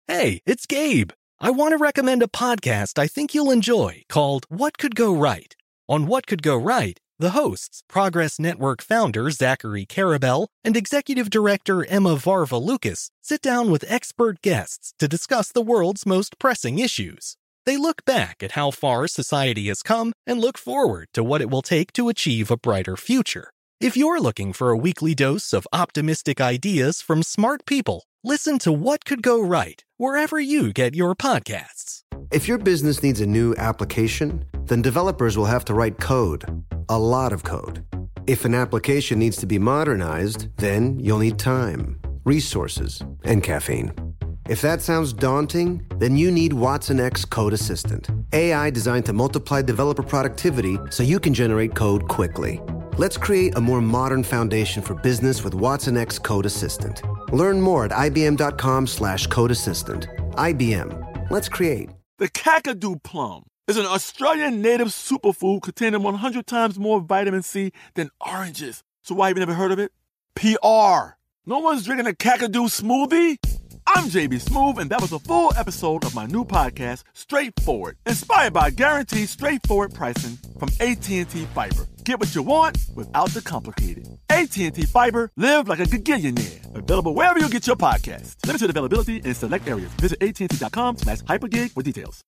Hey, it's Gabe. I want to recommend a podcast I think you'll enjoy called What Could Go Right. On What Could Go Right, the hosts, Progress Network founder Zachary Karabell and executive director Emma Varva-Lucas, sit down with expert guests to discuss the world's most pressing issues. They look back at how far society has come and look forward to what it will take to achieve a brighter future. If you're looking for a weekly dose of optimistic ideas from smart people, listen to What Could Go Right wherever you get your podcasts. If your business needs a new application, then developers will have to write code, a lot of code. If an application needs to be modernized, then you'll need time, resources, and caffeine. If that sounds daunting, then you need Watson X Code Assistant, AI designed to multiply developer productivity so you can generate code quickly. Let's create a more modern foundation for business with Watson X Code Assistant. Learn more at ibm.com/code assistant. IBM. Let's create. The Kakadu plum is an Australian native superfood containing 100 times more vitamin C than oranges. So why have you never heard of it? PR. No one's drinking a Kakadu smoothie? I'm JB Smoove, and that was a full episode of my new podcast, Straightforward, inspired by guaranteed straightforward pricing from AT&T Fiber. Get what you want without the complicated. AT&T Fiber, live like a gigillionaire. Available wherever you get your podcasts. Limited availability in select areas. Visit AT&T.com/hypergig for details.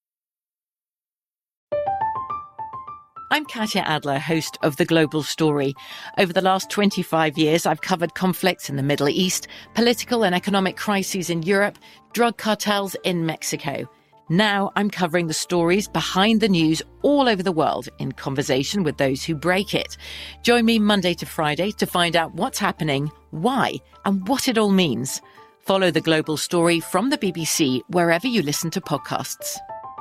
I'm Katya Adler, host of The Global Story. Over the last 25 years, I've covered conflicts in the Middle East, political and economic crises in Europe, drug cartels in Mexico. Now I'm covering the stories behind the news all over the world in conversation with those who break it. Join me Monday to Friday to find out what's happening, why, and what it all means. Follow The Global Story from the BBC wherever you listen to podcasts.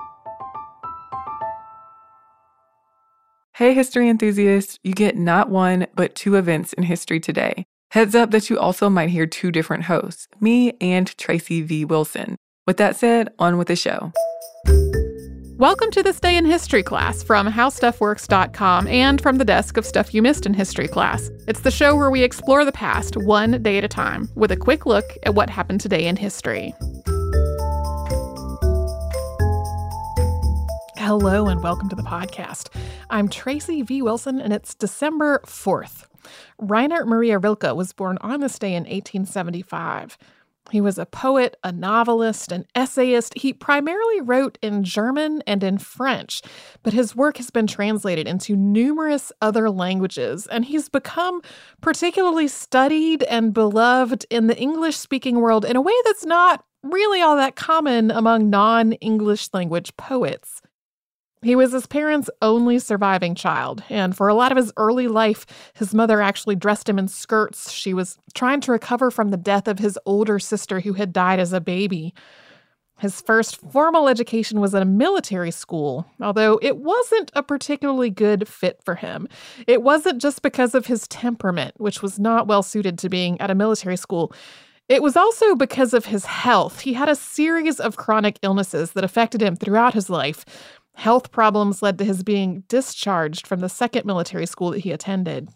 Hey, history enthusiasts, you get not one, but two events in history today. Heads up that you also might hear two different hosts, me and Tracy V. Wilson. With that said, on with the show. Welcome to This Day in History class from HowStuffWorks.com and from the desk of Stuff You Missed in History class. It's the show where we explore the past one day at a time with a quick look at what happened today in history. Hello and welcome to the podcast. I'm Tracy V. Wilson and it's December 4th. Rainer Maria Rilke was born on this day in 1875. He was a poet, a novelist, an essayist. He primarily wrote in German and in French, but his work has been translated into numerous other languages, and he's become particularly studied and beloved in the English-speaking world in a way that's not really all that common among non-English language poets. He was his parents' only surviving child, and for a lot of his early life, his mother actually dressed him in skirts. She was trying to recover from the death of his older sister who had died as a baby. His first formal education was at a military school, although it wasn't a particularly good fit for him. It wasn't just because of his temperament, which was not well suited to being at a military school. It was also because of his health. He had a series of chronic illnesses that affected him throughout his life. Health problems led to his being discharged from the second military school that he attended.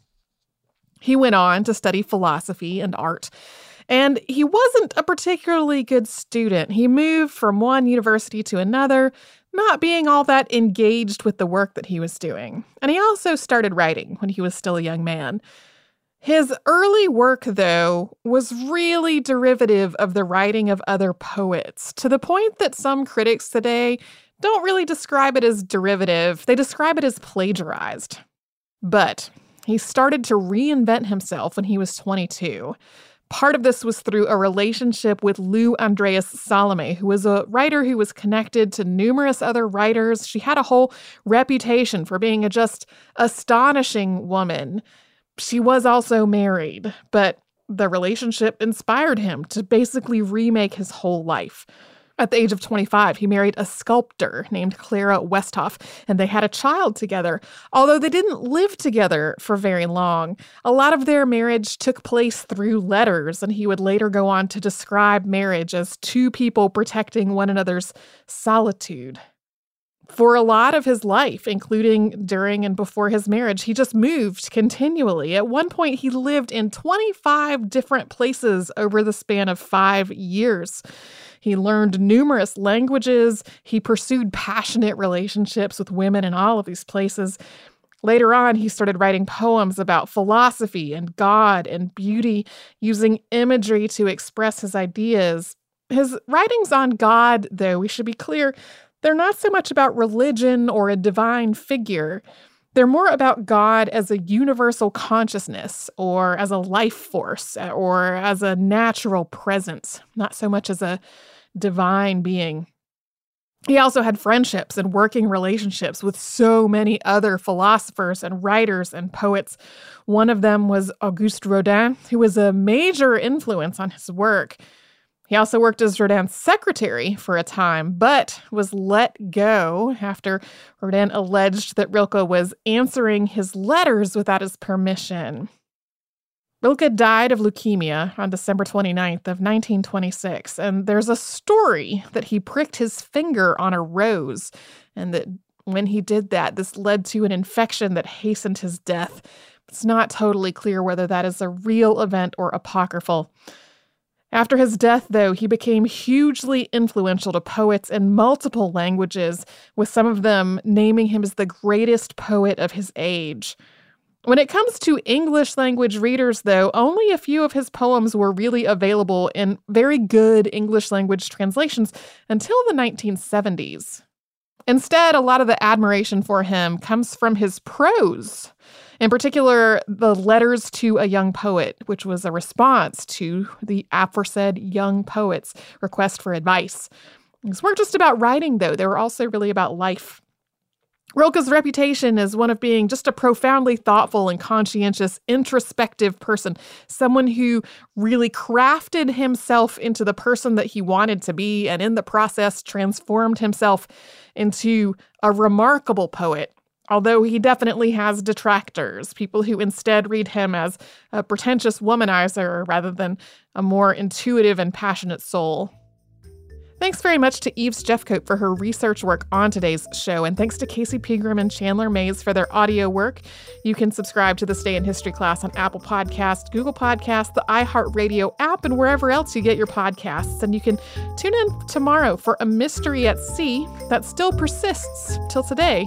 He went on to study philosophy and art, and he wasn't a particularly good student. He moved from one university to another, not being all that engaged with the work that he was doing. And he also started writing when he was still a young man. His early work, though, was really derivative of the writing of other poets, to the point that some critics today don't really describe it as derivative. They describe it as plagiarized. But he started to reinvent himself when he was 22. Part of this was through a relationship with Lou Andreas Salome, who was a writer who was connected to numerous other writers. She had a whole reputation for being a just astonishing woman. She was also married, but the relationship inspired him to basically remake his whole life. At the age of 25, he married a sculptor named Clara Westhoff, and they had a child together, although they didn't live together for very long. A lot of their marriage took place through letters, and he would later go on to describe marriage as two people protecting one another's solitude. For a lot of his life, including during and before his marriage, he just moved continually. At one point, he lived in 25 different places over the span of 5 years. He learned numerous languages. He pursued passionate relationships with women in all of these places. Later on, he started writing poems about philosophy and God and beauty, using imagery to express his ideas. His writings on God, though, we should be clear, they're not so much about religion or a divine figure. They're more about God as a universal consciousness, or as a life force, or as a natural presence, not so much as a divine being. He also had friendships and working relationships with so many other philosophers and writers and poets. One of them was Auguste Rodin, who was a major influence on his work. He also worked as Rodin's secretary for a time, but was let go after Rodin alleged that Rilke was answering his letters without his permission. Rilke died of leukemia on December 29th of 1926, and there's a story that he pricked his finger on a rose, and that when he did that, this led to an infection that hastened his death. It's not totally clear whether that is a real event or apocryphal. After his death, though, he became hugely influential to poets in multiple languages, with some of them naming him as the greatest poet of his age. When it comes to English language readers, though, only a few of his poems were really available in very good English language translations until the 1970s. Instead, a lot of the admiration for him comes from his prose. In particular, the Letters to a Young Poet, which was a response to the aforesaid young poet's request for advice. These weren't just about writing, though. They were also really about life. Rilke's reputation is one of being just a profoundly thoughtful and conscientious, introspective person, someone who really crafted himself into the person that he wanted to be, and in the process transformed himself into a remarkable poet. Although he definitely has detractors, people who instead read him as a pretentious womanizer rather than a more intuitive and passionate soul. Thanks very much to Eves Jeffcoat for her research work on today's show, and thanks to Casey Pegram and Chandler Mays for their audio work. You can subscribe to This Day in History class on Apple Podcasts, Google Podcasts, the iHeartRadio app, and wherever else you get your podcasts. And you can tune in tomorrow for a mystery at sea that still persists till today.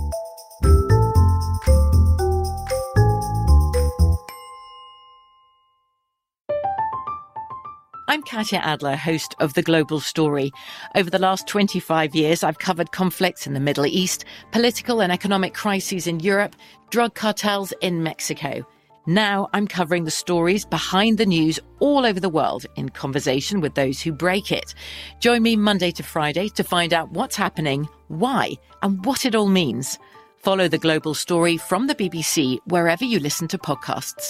I'm Katya Adler, host of The Global Story. Over the last 25 years, I've covered conflicts in the Middle East, political and economic crises in Europe, drug cartels in Mexico. Now I'm covering the stories behind the news all over the world in conversation with those who break it. Join me Monday to Friday to find out what's happening, why, and what it all means. Follow The Global Story from the BBC wherever you listen to podcasts.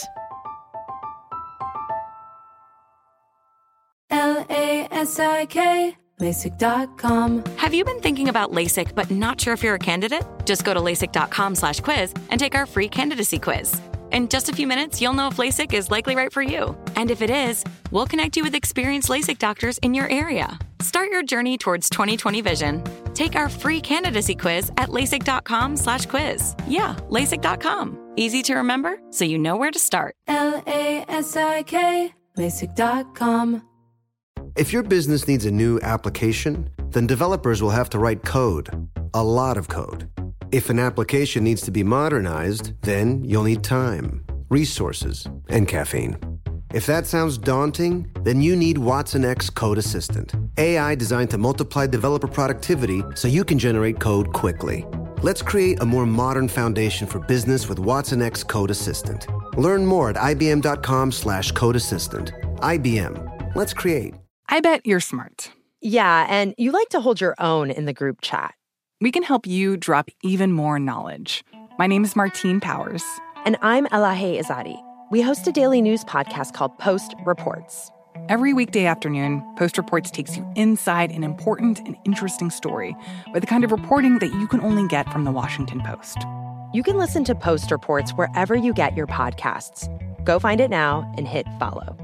LASIK, LASIK.com. Have you been thinking about LASIK but not sure if you're a candidate? Just go to LASIK.com/quiz and take our free candidacy quiz. In just a few minutes, you'll know if LASIK is likely right for you. And if it is, we'll connect you with experienced LASIK doctors in your area. Start your journey towards 20/20 vision. Take our free candidacy quiz at LASIK.com/quiz. Yeah, LASIK.com. Easy to remember, so you know where to start. LASIK, LASIK.com. If your business needs a new application, then developers will have to write code, a lot of code. If an application needs to be modernized, then you'll need time, resources, and caffeine. If that sounds daunting, then you need watsonx Code Assistant, AI designed to multiply developer productivity so you can generate code quickly. Let's create a more modern foundation for business with watsonx Code Assistant. Learn more at ibm.com/code assistant. IBM. Let's create. I bet you're smart. Yeah, and you like to hold your own in the group chat. We can help you drop even more knowledge. My name is Martine Powers. And I'm Elahe Izadi. We host a daily news podcast called Post Reports. Every weekday afternoon, Post Reports takes you inside an important and interesting story with the kind of reporting that you can only get from the Washington Post. You can listen to Post Reports wherever you get your podcasts. Go find it now and hit follow.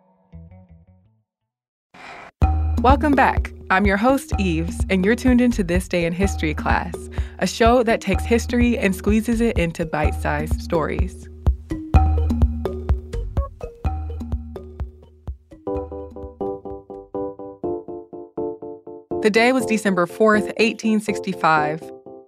Welcome back. I'm your host, Eves, and you're tuned into This Day in History class, a show that takes history and squeezes it into bite-sized stories. The day was December 4th, 1865.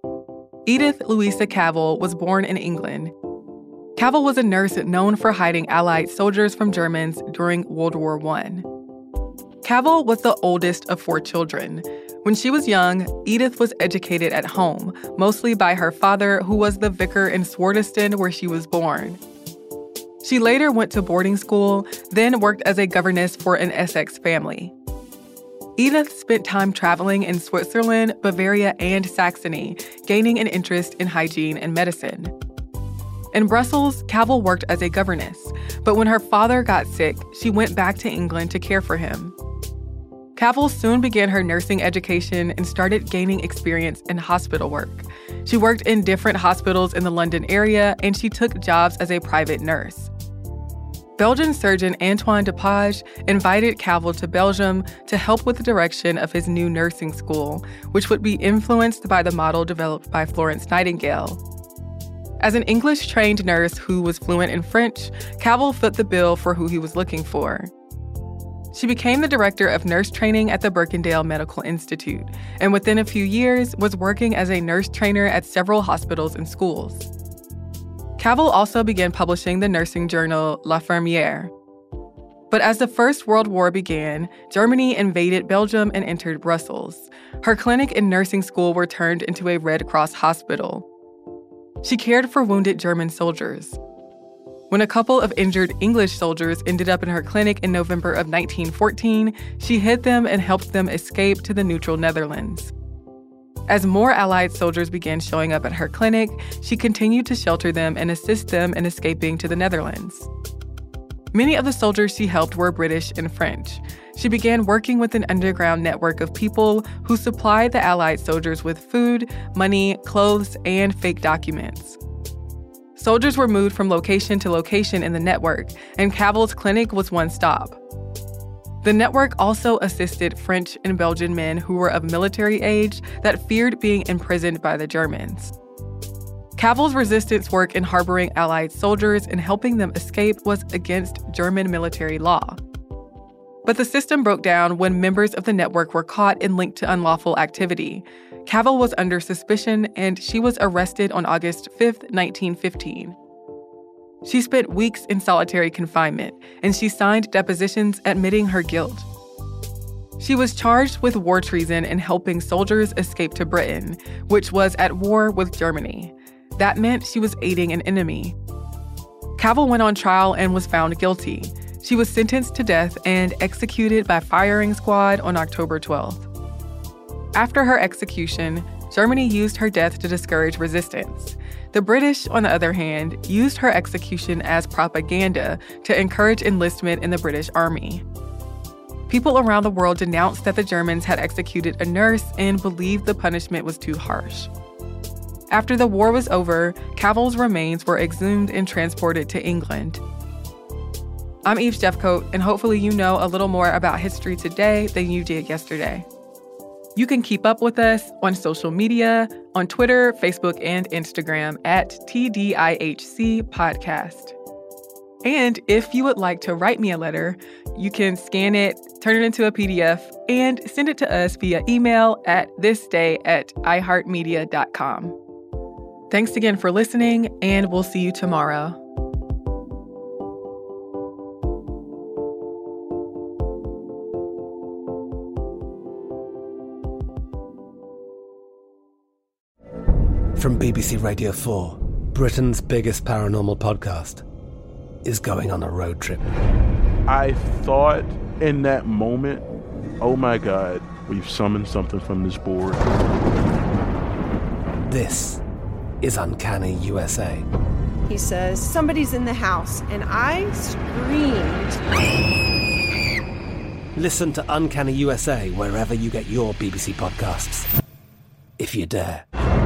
Edith Louisa Cavell was born in England. Cavell was a nurse known for hiding Allied soldiers from Germans during World War I. Cavell was the oldest of 4 children. When she was young, Edith was educated at home, mostly by her father, who was the vicar in Swardeston, where she was born. She later went to boarding school, then worked as a governess for an Essex family. Edith spent time traveling in Switzerland, Bavaria, and Saxony, gaining an interest in hygiene and medicine. In Brussels, Cavell worked as a governess, but when her father got sick, she went back to England to care for him. Cavell soon began her nursing education and started gaining experience in hospital work. She worked in different hospitals in the London area, and she took jobs as a private nurse. Belgian surgeon Antoine Depage invited Cavell to Belgium to help with the direction of his new nursing school, which would be influenced by the model developed by Florence Nightingale. As an English-trained nurse who was fluent in French, Cavell fit the bill for who he was looking for. She became the director of nurse training at the Birkendale Medical Institute, and within a few years was working as a nurse trainer at several hospitals and schools. Cavell also began publishing the nursing journal La Fermière. But as the First World War began, Germany invaded Belgium and entered Brussels. Her clinic and nursing school were turned into a Red Cross hospital. She cared for wounded German soldiers. When a couple of injured English soldiers ended up in her clinic in November of 1914, she hid them and helped them escape to the neutral Netherlands. As more Allied soldiers began showing up at her clinic, she continued to shelter them and assist them in escaping to the Netherlands. Many of the soldiers she helped were British and French. She began working with an underground network of people who supplied the Allied soldiers with food, money, clothes, and fake documents. Soldiers were moved from location to location in the network, and Cavell's clinic was one stop. The network also assisted French and Belgian men who were of military age that feared being imprisoned by the Germans. Cavell's resistance work in harboring Allied soldiers and helping them escape was against German military law. But the system broke down when members of the network were caught and linked to unlawful activity. Cavell was under suspicion, and she was arrested on August 5, 1915. She spent weeks in solitary confinement, and she signed depositions admitting her guilt. She was charged with war treason and helping soldiers escape to Britain, which was at war with Germany. That meant she was aiding an enemy. Cavell went on trial and was found guilty. She was sentenced to death and executed by firing squad on October 12th. After her execution, Germany used her death to discourage resistance. The British, on the other hand, used her execution as propaganda to encourage enlistment in the British Army. People around the world denounced that the Germans had executed a nurse and believed the punishment was too harsh. After the war was over, Cavell's remains were exhumed and transported to England. I'm Eve Jeffcoat, and hopefully you know a little more about history today than you did yesterday. You can keep up with us on social media, on Twitter, Facebook, and Instagram at TDIHC Podcast. And if you would like to write me a letter, you can scan it, turn it into a PDF, and send it to us via email at thisday@iheartmedia.com. Thanks again for listening, and we'll see you tomorrow. From BBC Radio 4, Britain's biggest paranormal podcast is going on a road trip. I thought in that moment, oh my God, we've summoned something from this board. This is Uncanny USA. He says, somebody's in the house, and I screamed. Listen to Uncanny USA wherever you get your BBC podcasts, if you dare.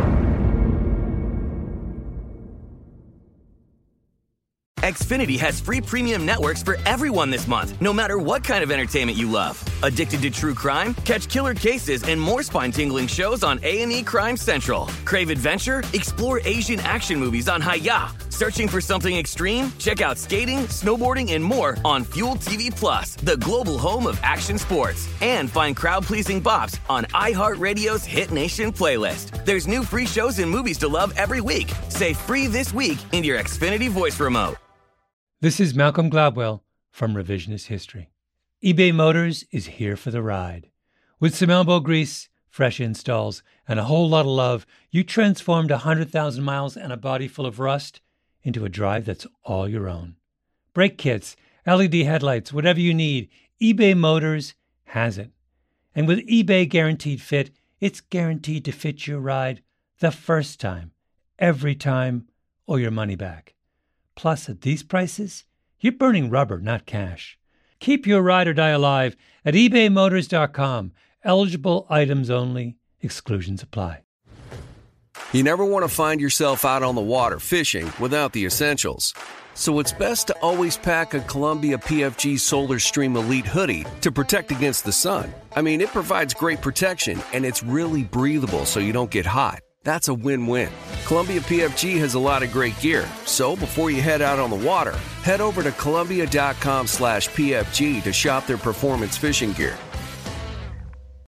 Xfinity has free premium networks for everyone this month, no matter what kind of entertainment you love. Addicted to true crime? Catch killer cases and more spine-tingling shows on A&E Crime Central. Crave adventure? Explore Asian action movies on Hi-YAH. Searching for something extreme? Check out skating, snowboarding, and more on Fuel TV Plus, the global home of action sports. And find crowd-pleasing bops on iHeartRadio's Hit Nation playlist. There's new free shows and movies to love every week. Say free this week in your Xfinity voice remote. This is Malcolm Gladwell from Revisionist History. eBay Motors is here for the ride. With some elbow grease, fresh installs, and a whole lot of love, you transformed 100,000 miles and a body full of rust into a drive that's all your own. Brake kits, LED headlights, whatever you need, eBay Motors has it. And with eBay Guaranteed Fit, it's guaranteed to fit your ride the first time, every time, or your money back. Plus, at these prices, you're burning rubber, not cash. Keep your ride or die alive at ebaymotors.com. Eligible items only. Exclusions apply. You never want to find yourself out on the water fishing without the essentials. So it's best to always pack a Columbia PFG Solar Stream Elite hoodie to protect against the sun. I mean, it provides great protection, and it's really breathable so you don't get hot. That's a win-win. Columbia PFG has a lot of great gear. So before you head out on the water, head over to Columbia.com/PFG to shop their performance fishing gear.